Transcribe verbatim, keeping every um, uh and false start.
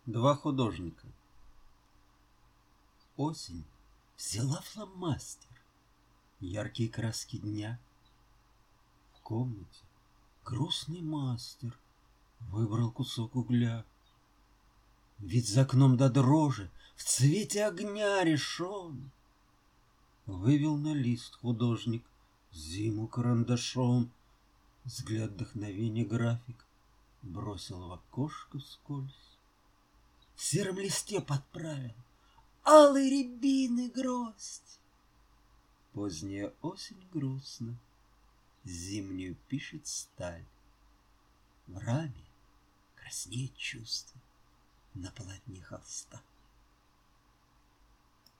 Два художника. Осень взяла фломастер, яркие краски дня. В комнате грустный мастер выбрал кусок угля. Ведь за окном до дрожи в цвете огня решен. Вывел на лист художник зиму карандашом. Взгляд вдохновения график бросил в окошко вскользь. В сером листе подправил алой рябины гроздь. Поздняя осень грустно зимнюю пишет сталь. В раме краснеет чувство на полотне холста.